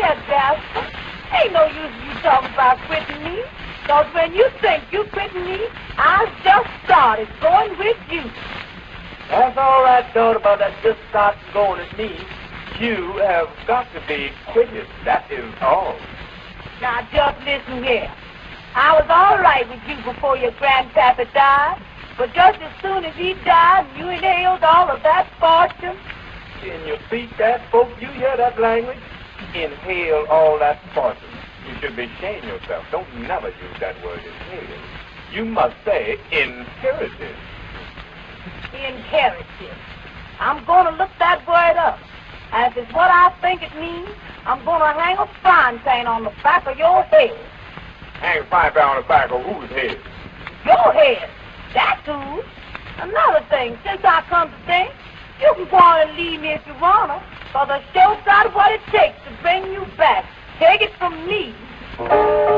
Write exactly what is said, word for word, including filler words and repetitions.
here, Jasper. Ain't no use you talking about quitting me. Because when you think you quitting me, I just started going with you. That's all right, daughter, about that just start going at me. You have got to be quitted. That is all. Now, just listen here. I was all right with you before your grandpapa died, but just as soon as he died, you inhaled all of that fortune. Can you beat that, folks? You hear that language? Inhale all that fortune. You should be shaming yourself. Don't never use that word, inhale. You must say inherited. Inherited. I'm going to look that word up. And if it's what I think it means, I'm going to hang a frying pan on the back of your head. Hang a frying pan on the back of whose head? Your head. That's who. Another thing, since I come to think, you can go on and leave me if you want to, because the show's got what it takes to bring you back. Take it from me.